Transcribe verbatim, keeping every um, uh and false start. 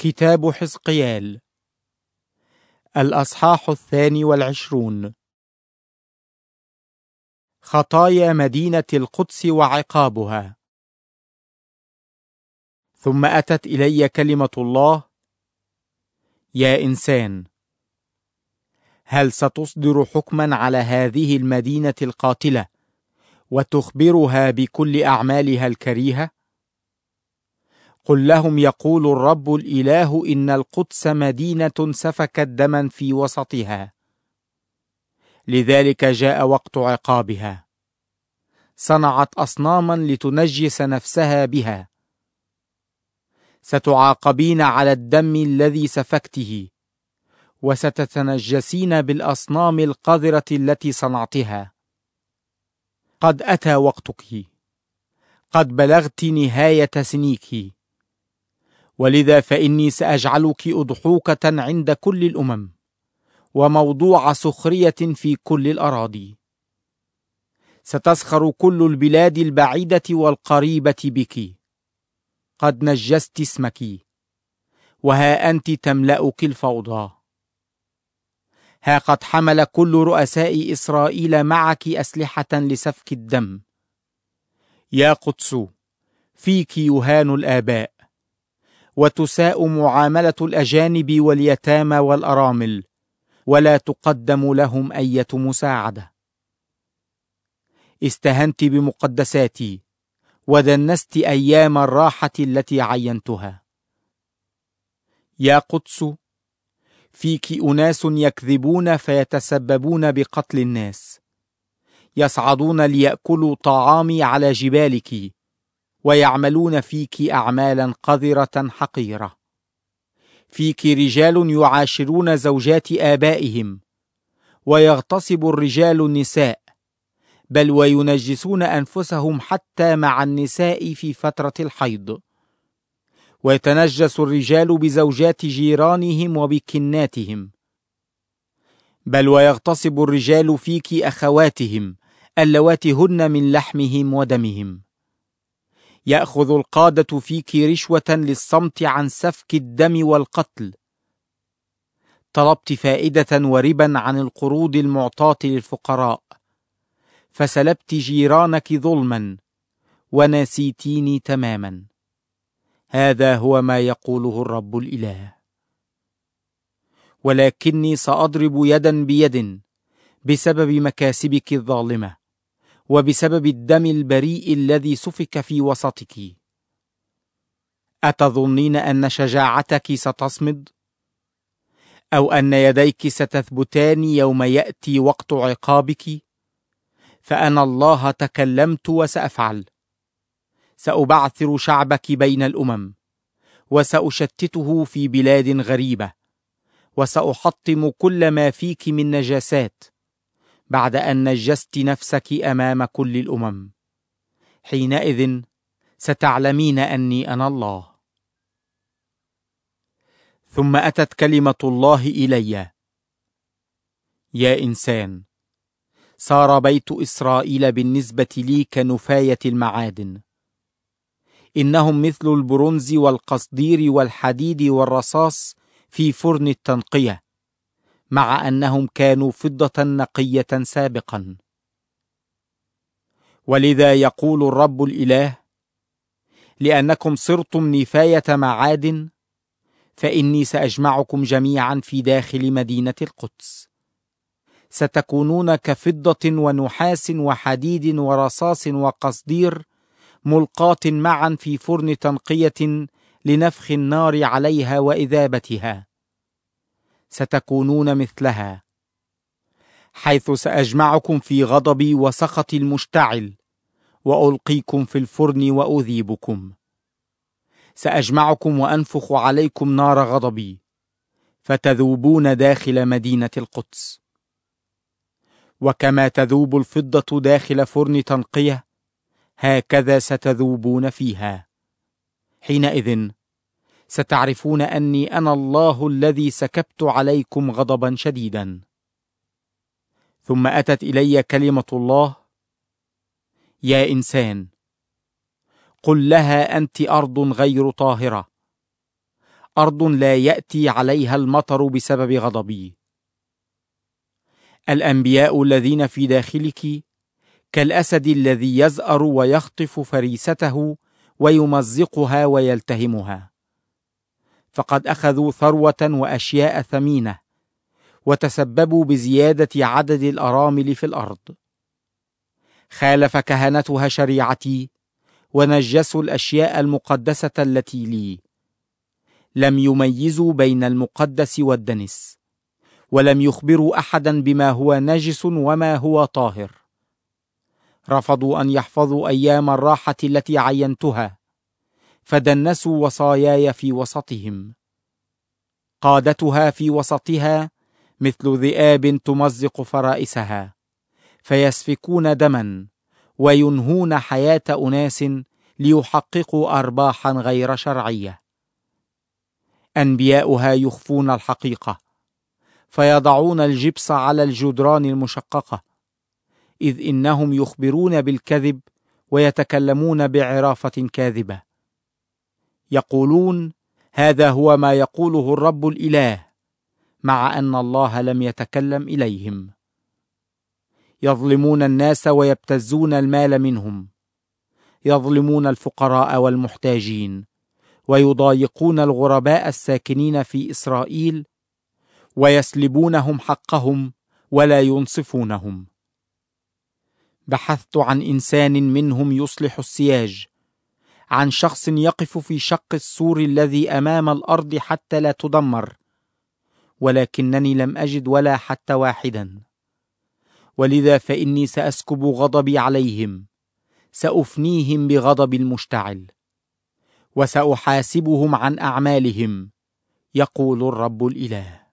كتاب حزقيال الأصحاح الثاني والعشرون. خطايا مدينة القدس وعقابها. ثم أتت إلي كلمة الله: يا إنسان، هل ستصدر حكما على هذه المدينة القاتلة وتخبرها بكل أعمالها الكريهة؟ قل لهم: يقول الرب الإله إن القدس مدينة سفكت دما في وسطها، لذلك جاء وقت عقابها. صنعت أصناما لتنجس نفسها بها. ستعاقبين على الدم الذي سفكته، وستتنجسين بالأصنام القذرة التي صنعتها. قد أتى وقتك، قد بلغت نهاية سنيك، ولذا فإني سأجعلك أضحوكة عند كل الأمم، وموضوع سخرية في كل الأراضي. ستسخر كل البلاد البعيدة والقريبة بك. قد نجست اسمك، وها أنت تملأك الفوضى. ها قد حمل كل رؤساء إسرائيل معك أسلحة لسفك الدم. يا قدس، فيك يهان الآباء، وتساء معاملة الأجانب واليتامى والأرامل، ولا تقدم لهم أية مساعدة. استهنت بمقدساتي، ودنست أيام الراحة التي عينتها. يا قدس، فيك أناس يكذبون فيتسببون بقتل الناس، يصعدون ليأكلوا طعامي على جبالك، ويعملون فيك أعمالا قذرة حقيرة. فيك رجال يعاشرون زوجات آبائهم، ويغتصب الرجال النساء، بل وينجسون أنفسهم حتى مع النساء في فترة الحيض. ويتنجس الرجال بزوجات جيرانهم وبكناتهم، بل ويغتصب الرجال فيك أخواتهم اللواتي هن من لحمهم ودمهم. يأخذ القادة فيك رشوة للصمت عن سفك الدم والقتل. طلبت فائدة وربا عن القروض المعطاة للفقراء، فسلبت جيرانك ظلما ونسيتيني تماما. هذا هو ما يقوله الرب الإله. ولكني سأضرب يدا بيد بسبب مكاسبك الظالمة، وبسبب الدم البريء الذي سفك في وسطك. أتظنين أن شجاعتك ستصمد؟ أو أن يديك ستثبتان يوم يأتي وقت عقابك؟ فأنا الله تكلمت وسأفعل. سأبعثر شعبك بين الأمم، وسأشتته في بلاد غريبة، وسأحطم كل ما فيك من نجاسات، بعد أن نجست نفسك أمام كل الأمم. حينئذ ستعلمين أني أنا الله. ثم أتت كلمة الله إلي: يا إنسان، صار بيت إسرائيل بالنسبة لي كنفاية المعادن. إنهم مثل البرونز والقصدير والحديد والرصاص في فرن التنقية، مع أنهم كانوا فضة نقية سابقا. ولذا يقول الرب الإله: لأنكم صرتم نفاية معادن، فإني سأجمعكم جميعا في داخل مدينة القدس. ستكونون كفضة ونحاس وحديد ورصاص وقصدير، ملقاة معا في فرن تنقية لنفخ النار عليها وإذابتها. ستكونون مثلها، حيث سأجمعكم في غضبي وسخطي المشتعل، وألقيكم في الفرن وأذيبكم. سأجمعكم وأنفخ عليكم نار غضبي، فتذوبون داخل مدينة القدس. وكما تذوب الفضة داخل فرن تنقية، هكذا ستذوبون فيها. حينئذ ستعرفون أني أنا الله الذي سكبت عليكم غضبا شديدا. ثم أتت إلي كلمة الله: يا إنسان، قل لها: أنت أرض غير طاهرة، أرض لا يأتي عليها المطر بسبب غضبي. الأنبياء الذين في داخلك كالأسد الذي يزأر ويخطف فريسته ويمزقها ويلتهمها، فقد أخذوا ثروة وأشياء ثمينة وتسببوا بزيادة عدد الأرامل في الأرض. خالف كهنتها شريعتي ونجسوا الأشياء المقدسة التي لي، لم يميزوا بين المقدس والدنس، ولم يخبروا أحدا بما هو نجس وما هو طاهر. رفضوا أن يحفظوا أيام الراحة التي عينتها، فدنسوا وصاياي في وسطهم. قادتها في وسطها مثل ذئاب تمزق فرائسها، فيسفكون دما وينهون حياة أناس ليحققوا أرباحا غير شرعية. أنبياؤها يخفون الحقيقة، فيضعون الجبس على الجدران المشققة، إذ إنهم يخبرون بالكذب ويتكلمون بعرافة كاذبة. يقولون: هذا هو ما يقوله الرب الإله، مع أن الله لم يتكلم إليهم. يظلمون الناس ويبتزون المال منهم، يظلمون الفقراء والمحتاجين، ويضايقون الغرباء الساكنين في إسرائيل، ويسلبونهم حقهم ولا ينصفونهم. بحثت عن إنسان منهم يصلح السياج، عن شخص يقف في شق السور الذي أمام الأرض حتى لا تدمر، ولكنني لم أجد ولا حتى واحدا. ولذا فإني سأسكب غضبي عليهم، سأفنيهم بغضب المشتعل، وسأحاسبهم عن أعمالهم، يقول الرب الإله.